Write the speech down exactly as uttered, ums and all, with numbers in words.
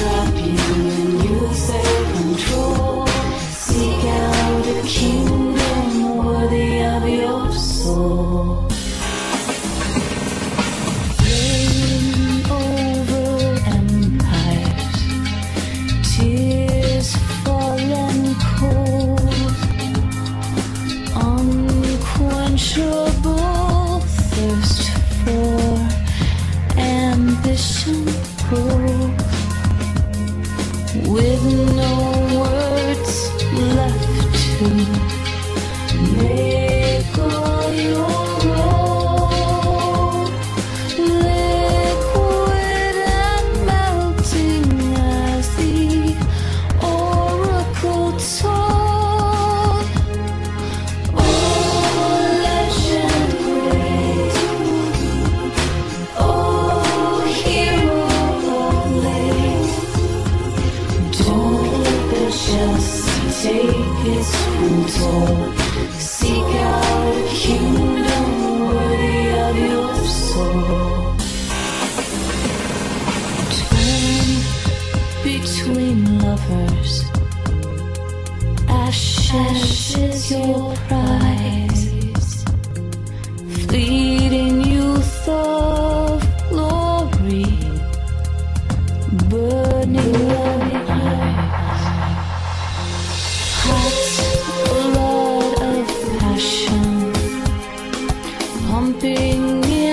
trap you and use their control. Seek out a kingdom worthy of your soul. Reign over empires, tears fallen cold, unquenchable thirst for ambition grows, with no words left to make all your own. Liquid and melting as the oracle told. Oh, legend great, oh, hero of late, don't let the just take its control. Seek out a kingdom worthy of your soul. Torn between lovers, ashes is your prize. Fleeting youth of glory, burning loving eyes. Hot blood of passion pumping in